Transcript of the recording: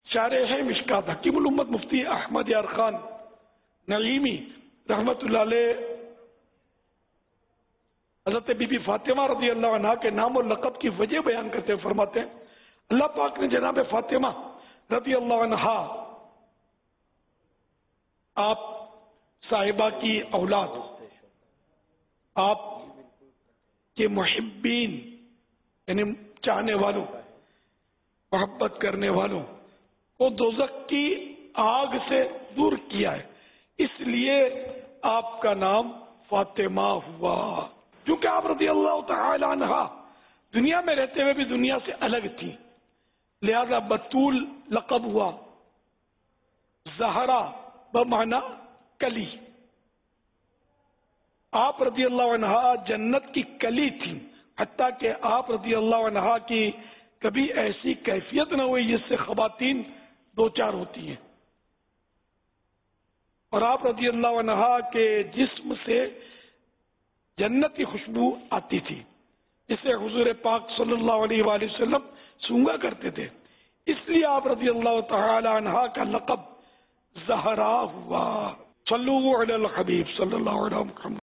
شارح مشکات حکیم الامت مفتی احمد یار خان نعیمی رحمت اللہ علیہ حضرت بی بی فاطمہ رضی اللہ عنہ کے نام و لقب کی وجہ بیان کرتے فرماتے ہیں اللہ پاک نے جناب فاطمہ رضی اللہ عنہ آپ صاحبہ کی اولاد آپ کے محبین یعنی چاہنے والوں محبت کرنے والوں کو دوزخ کی آگ سے دور کیا ہے، اس لیے آپ کا نام فاطمہ ہوا۔ کیونکہ آپ رضی اللہ تعالی عنہ دنیا میں رہتے ہوئے بھی دنیا سے الگ تھی، لہذا بطول لقب ہوا، زہرا بمعنی کلی۔ آپ رضی اللہ عنہ جنت کی کلی تھی، حتیٰ کہ آپ رضی اللہ عنہ کی کبھی ایسی کیفیت نہ ہوئی جس سے خواتین دو چار ہوتی ہیں، اور آپ رضی اللہ عنہ کے جسم سے جنت کی خوشبو آتی تھی جسے حضور پاک صلی اللہ علیہ وآلہ وسلم سونگا کرتے تھے، اس لیے آپ رضی اللہ تعالی عنہ کا لقب زہرا ہوا۔ صلو علی الحبیب صلی اللہ علیہ وسلم۔